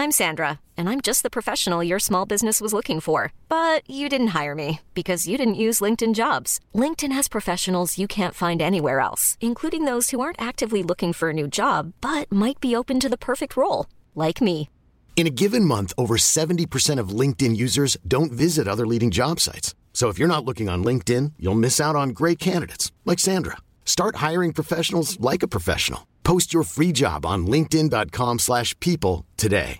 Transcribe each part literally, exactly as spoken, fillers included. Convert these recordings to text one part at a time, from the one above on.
I'm Sandra, and I'm just the professional your small business was looking for. But you didn't hire me because you didn't use LinkedIn Jobs. LinkedIn has professionals you can't find anywhere else, including those who aren't actively looking for a new job, but might be open to the perfect role, like me. In a given month, over seventy percent of LinkedIn users don't visit other leading job sites. So if you're not looking on LinkedIn, you'll miss out on great candidates like Sandra. Start hiring professionals like a professional. Post your free job on linkedin dot com slash people today.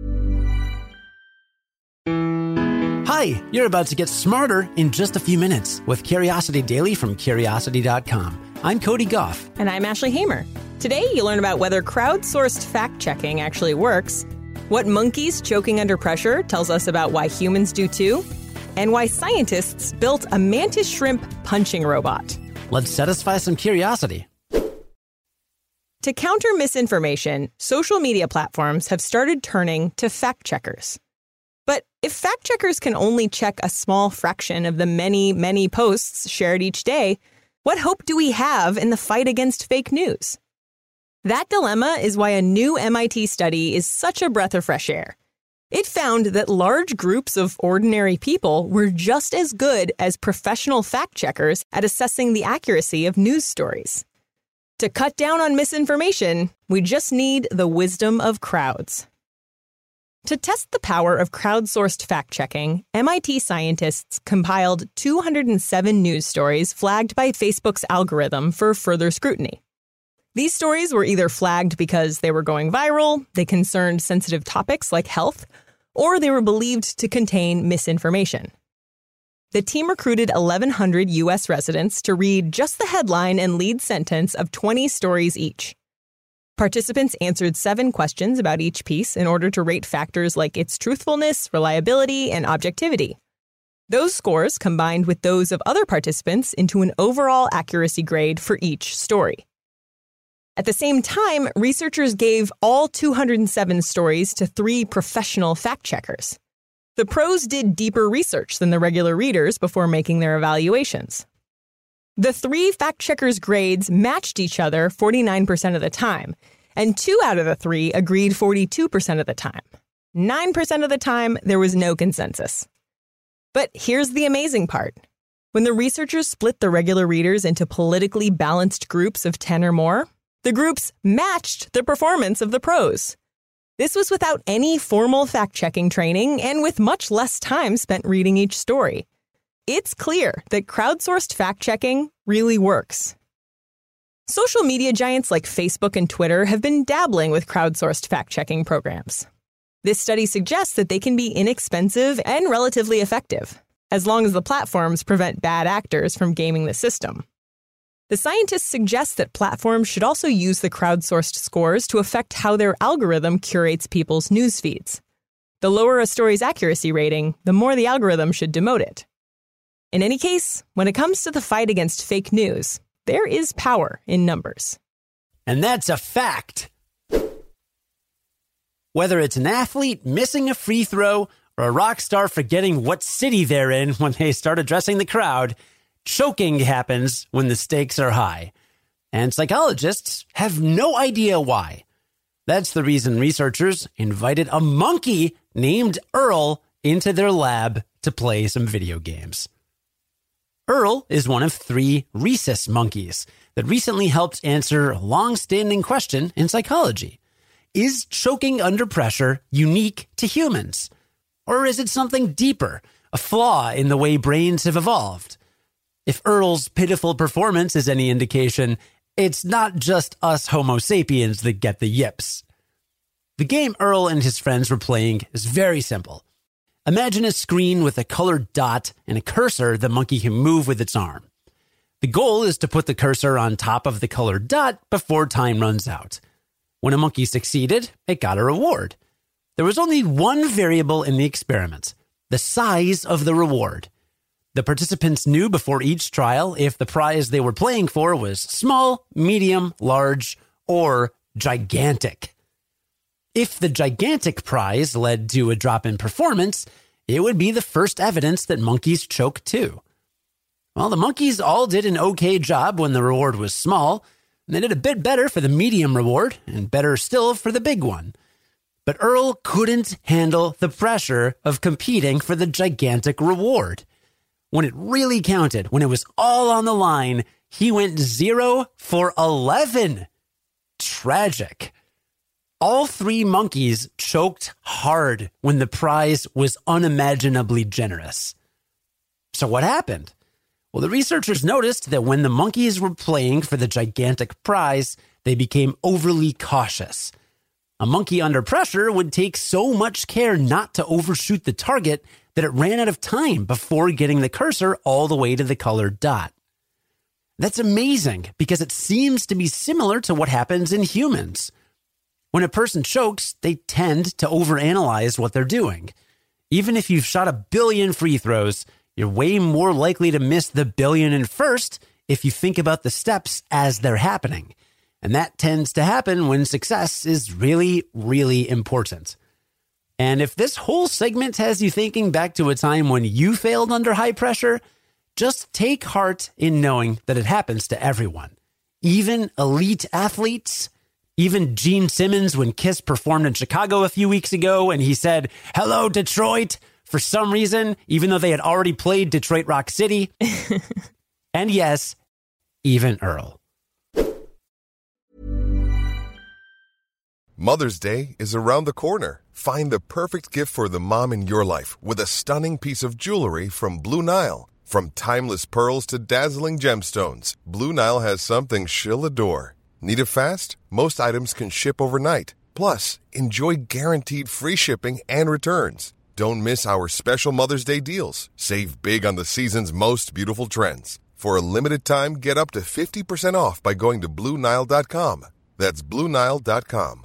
Hi, you're about to get smarter in just a few minutes with Curiosity Daily from curiosity dot com. I'm Cody Goff. And I'm Ashley Hamer. Today, you learn about whether crowdsourced fact-checking actually works, what monkeys choking under pressure tells us about why humans do too, and why scientists built a mantis shrimp punching robot. Let's satisfy some curiosity. To counter misinformation, social media platforms have started turning to fact-checkers. But if fact-checkers can only check a small fraction of the many, many posts shared each day, what hope do we have in the fight against fake news? That dilemma is why a new M I T study is such a breath of fresh air. It found that large groups of ordinary people were just as good as professional fact-checkers at assessing the accuracy of news stories. To cut down on misinformation, we just need the wisdom of crowds. To test the power of crowdsourced fact-checking, M I T scientists compiled two hundred seven news stories flagged by Facebook's algorithm for further scrutiny. These stories were either flagged because they were going viral, they concerned sensitive topics like health, or they were believed to contain misinformation. The team recruited eleven hundred U S residents to read just the headline and lead sentence of twenty stories each. Participants answered seven questions about each piece in order to rate factors like its truthfulness, reliability, and objectivity. Those scores combined with those of other participants into an overall accuracy grade for each story. At the same time, researchers gave all two hundred seven stories to three professional fact-checkers. The pros did deeper research than the regular readers before making their evaluations. The three fact-checkers' grades matched each other forty-nine percent of the time, and two out of the three agreed forty-two percent of the time. nine percent of the time, there was no consensus. But here's the amazing part. When the researchers split the regular readers into politically balanced groups of ten or more, the groups matched the performance of the pros. This was without any formal fact-checking training and with much less time spent reading each story. It's clear that crowdsourced fact-checking really works. Social media giants like Facebook and Twitter have been dabbling with crowdsourced fact-checking programs. This study suggests that they can be inexpensive and relatively effective, as long as the platforms prevent bad actors from gaming the system. The scientists suggest that platforms should also use the crowdsourced scores to affect how their algorithm curates people's news feeds. The lower a story's accuracy rating, the more the algorithm should demote it. In any case, when it comes to the fight against fake news, there is power in numbers. And that's a fact. Whether it's an athlete missing a free throw or a rock star forgetting what city they're in when they start addressing the crowd, choking happens when the stakes are high. And psychologists have no idea why. That's the reason researchers invited a monkey named Earl into their lab to play some video games. Earl is one of three rhesus monkeys that recently helped answer a long-standing question in psychology. Is choking under pressure unique to humans? Or is it something deeper, a flaw in the way brains have evolved? If Earl's pitiful performance is any indication, it's not just us Homo sapiens that get the yips. The game Earl and his friends were playing is very simple. Imagine a screen with a colored dot and a cursor the monkey can move with its arm. The goal is to put the cursor on top of the colored dot before time runs out. When a monkey succeeded, it got a reward. There was only one variable in the experiment, the size of the reward. The participants knew before each trial if the prize they were playing for was small, medium, large, or gigantic. If the gigantic prize led to a drop in performance, it would be the first evidence that monkeys choke too. Well, the monkeys all did an okay job when the reward was small, and they did a bit better for the medium reward, and better still for the big one. But Earl couldn't handle the pressure of competing for the gigantic reward. When it really counted, when it was all on the line, he went zero for eleven. Tragic. All three monkeys choked hard when the prize was unimaginably generous. So what happened? Well, the researchers noticed that when the monkeys were playing for the gigantic prize, they became overly cautious. A monkey under pressure would take so much care not to overshoot the target that it ran out of time before getting the cursor all the way to the colored dot. That's amazing because it seems to be similar to what happens in humans. When a person chokes, they tend to overanalyze what they're doing. Even if you've shot a billion free throws, you're way more likely to miss the billion and first if you think about the steps as they're happening. And that tends to happen when success is really, really important. And if this whole segment has you thinking back to a time when you failed under high pressure, just take heart in knowing that it happens to everyone. Even elite athletes, even Gene Simmons when Kiss performed in Chicago a few weeks ago and he said, "Hello, Detroit," for some reason, even though they had already played Detroit Rock City. And yes, even Earl. Mother's Day is around the corner. Find the perfect gift for the mom in your life with a stunning piece of jewelry from Blue Nile. From timeless pearls to dazzling gemstones, Blue Nile has something she'll adore. Need it fast? Most items can ship overnight. Plus, enjoy guaranteed free shipping and returns. Don't miss our special Mother's Day deals. Save big on the season's most beautiful trends. For a limited time, get up to fifty percent off by going to Blue Nile dot com. That's Blue Nile dot com.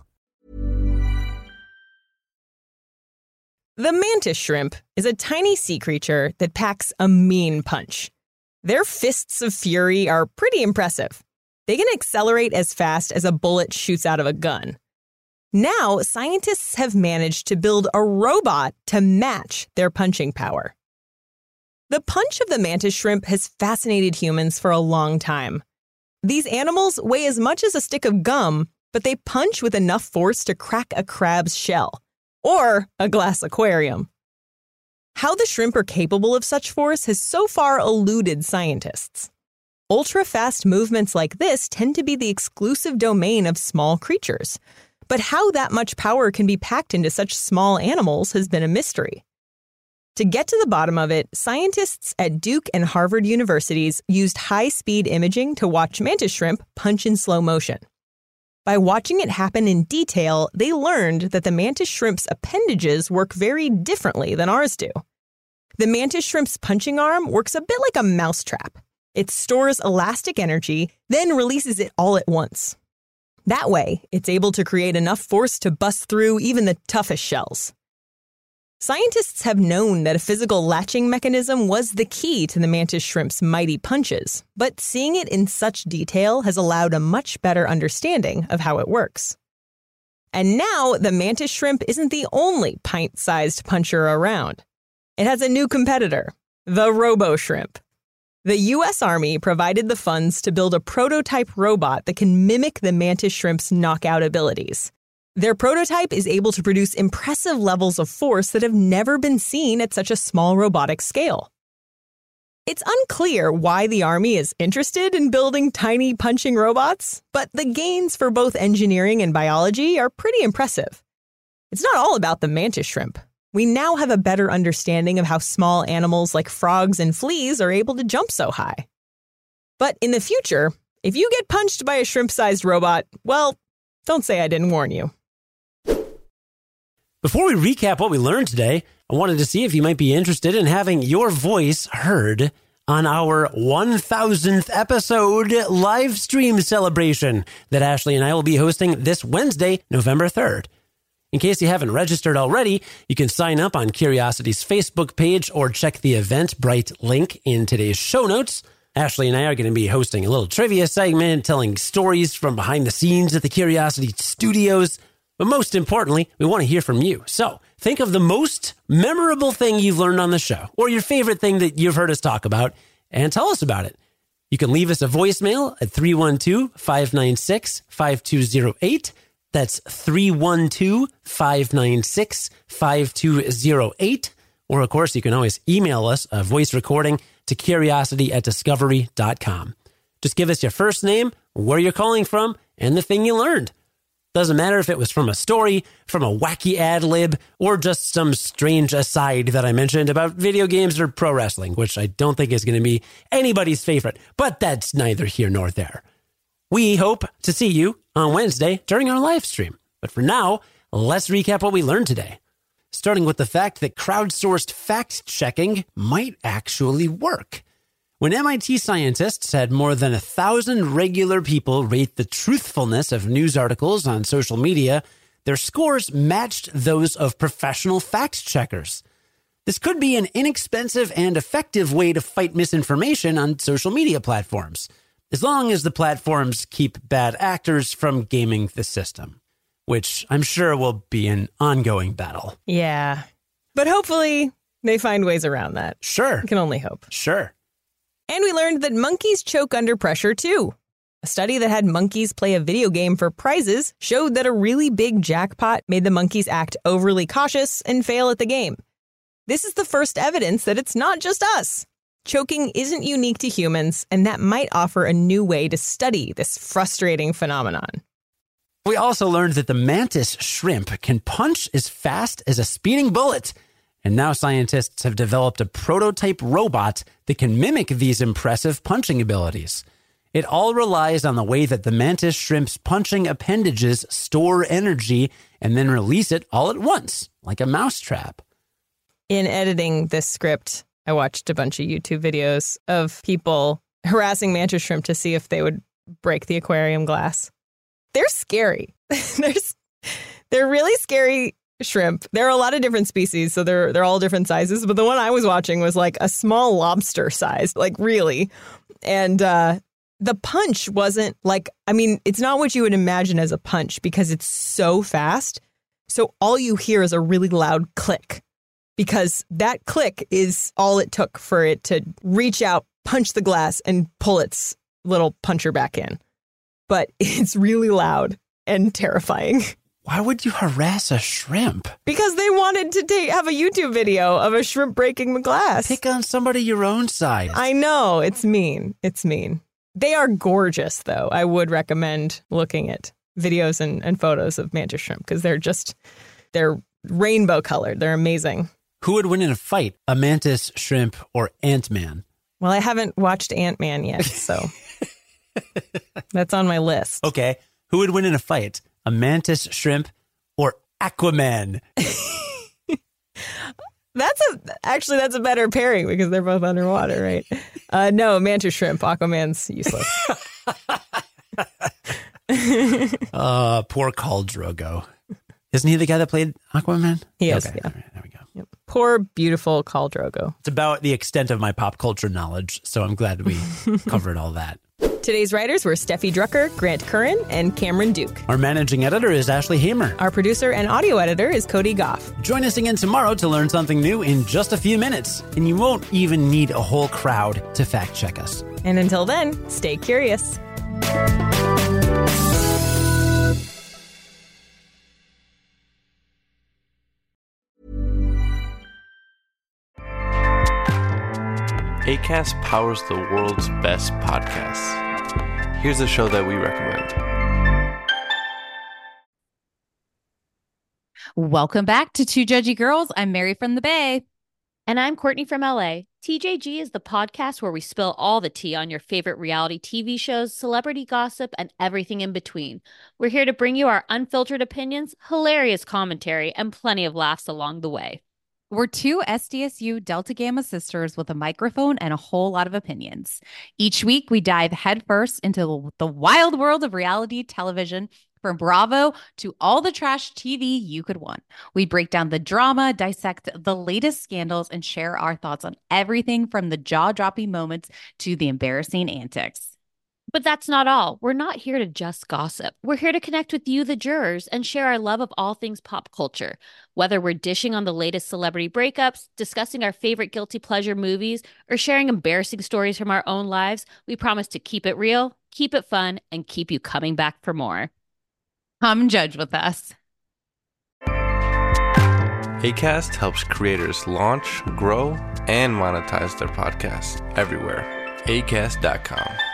The mantis shrimp is a tiny sea creature that packs a mean punch. Their fists of fury are pretty impressive. They can accelerate as fast as a bullet shoots out of a gun. Now, scientists have managed to build a robot to match their punching power. The punch of the mantis shrimp has fascinated humans for a long time. These animals weigh as much as a stick of gum, but they punch with enough force to crack a crab's shell. Or a glass aquarium. How the shrimp are capable of such force has so far eluded scientists. Ultra-fast movements like this tend to be the exclusive domain of small creatures. But how that much power can be packed into such small animals has been a mystery. To get to the bottom of it, scientists at Duke and Harvard universities used high-speed imaging to watch mantis shrimp punch in slow motion. By watching it happen in detail, they learned that the mantis shrimp's appendages work very differently than ours do. The mantis shrimp's punching arm works a bit like a mousetrap. It stores elastic energy, then releases it all at once. That way, it's able to create enough force to bust through even the toughest shells. Scientists have known that a physical latching mechanism was the key to the mantis shrimp's mighty punches, but seeing it in such detail has allowed a much better understanding of how it works. And now, the mantis shrimp isn't the only pint-sized puncher around. It has a new competitor, the robo-shrimp. The U S Army provided the funds to build a prototype robot that can mimic the mantis shrimp's knockout abilities. Their prototype is able to produce impressive levels of force that have never been seen at such a small robotic scale. It's unclear why the Army is interested in building tiny punching robots, but the gains for both engineering and biology are pretty impressive. It's not all about the mantis shrimp. We now have a better understanding of how small animals like frogs and fleas are able to jump so high. But in the future, if you get punched by a shrimp-sized robot, well, don't say I didn't warn you. Before we recap what we learned today, I wanted to see if you might be interested in having your voice heard on our one thousandth episode live stream celebration that Ashley and I will be hosting this Wednesday, November third. In case you haven't registered already, you can sign up on Curiosity's Facebook page or check the Eventbrite link in today's show notes. Ashley and I are going to be hosting a little trivia segment, telling stories from behind the scenes at the Curiosity Studios. But most importantly, we want to hear from you. So think of the most memorable thing you've learned on the show or your favorite thing that you've heard us talk about and tell us about it. You can leave us a voicemail at three one two, five nine six, five two zero eight. That's three one two, five nine six, five two zero eight. Or, of course, you can always email us a voice recording to curiosity at discovery dot com. Just give us your first name, where you're calling from, and the thing you learned. Doesn't matter if it was from a story, from a wacky ad lib, or just some strange aside that I mentioned about video games or pro wrestling, which I don't think is going to be anybody's favorite, but that's neither here nor there. We hope to see you on Wednesday during our live stream. But for now, let's recap what we learned today. Starting with the fact that crowdsourced fact-checking might actually work. When M I T scientists had more than a thousand regular people rate the truthfulness of news articles on social media, their scores matched those of professional fact-checkers. This could be an inexpensive and effective way to fight misinformation on social media platforms, as long as the platforms keep bad actors from gaming the system, which I'm sure will be an ongoing battle. Yeah. But hopefully they find ways around that. Sure. I can only hope. Sure. And we learned that monkeys choke under pressure, too. A study that had monkeys play a video game for prizes showed that a really big jackpot made the monkeys act overly cautious and fail at the game. This is the first evidence that it's not just us. Choking isn't unique to humans, and that might offer a new way to study this frustrating phenomenon. We also learned that the mantis shrimp can punch as fast as a speeding bullet. And now scientists have developed a prototype robot that can mimic these impressive punching abilities. It all relies on the way that the mantis shrimp's punching appendages store energy and then release it all at once, like a mousetrap. In editing this script, I watched a bunch of YouTube videos of people harassing mantis shrimp to see if they would break the aquarium glass. They're scary. There's, they're really scary shrimp. There are a lot of different species, so they're they're all different sizes. But the one I was watching was like a small lobster size, like really. And uh, the punch wasn't like, I mean, it's not what you would imagine as a punch because it's so fast. So all you hear is a really loud click because that click is all it took for it to reach out, punch the glass, and pull its little puncher back in. But it's really loud and terrifying. Why would you harass a shrimp? Because they wanted to take, have a YouTube video of a shrimp breaking the glass. Pick on somebody your own size. I know. It's mean. It's mean. They are gorgeous, though. I would recommend looking at videos and, and photos of mantis shrimp because they're just, they're rainbow colored. They're amazing. Who would win in a fight, a mantis shrimp or Ant-Man? Well, I haven't watched Ant-Man yet, so that's on my list. Okay. Who would win in a fight? A mantis shrimp or Aquaman? That's a actually that's a better pairing because they're both underwater, right? Uh, no, mantis shrimp. Aquaman's useless. uh, poor Khal Drogo. Isn't he the guy that played Aquaman? He is. Okay. Yeah. All right, there we go. Yep. Poor, beautiful Khal Drogo. It's about the extent of my pop culture knowledge, so I'm glad we covered all that. Today's writers were Steffi Drucker, Grant Curran, and Cameron Duke. Our managing editor is Ashley Hamer. Our producer and audio editor is Cody Goff. Join us again tomorrow to learn something new in just a few minutes, and you won't even need a whole crowd to fact check us. And until then, stay curious. Acast powers the world's best podcasts. Here's a show that we recommend. Welcome back to Two Judgy Girls. I'm Mary from the Bay. And I'm Courtney from L A. T J G is the podcast where we spill all the tea on your favorite reality T V shows, celebrity gossip, and everything in between. We're here to bring you our unfiltered opinions, hilarious commentary, and plenty of laughs along the way. We're two S D S U Delta Gamma sisters with a microphone and a whole lot of opinions. Each week, we dive headfirst into the wild world of reality television, from Bravo to all the trash T V you could want. We break down the drama, dissect the latest scandals, and share our thoughts on everything from the jaw-dropping moments to the embarrassing antics. But that's not all. We're not here to just gossip. We're here to connect with you, the jurors, and share our love of all things pop culture. Whether we're dishing on the latest celebrity breakups, discussing our favorite guilty pleasure movies, or sharing embarrassing stories from our own lives, we promise to keep it real, keep it fun, and keep you coming back for more. Come judge with us. Acast helps creators launch, grow, and monetize their podcasts everywhere. acast dot com.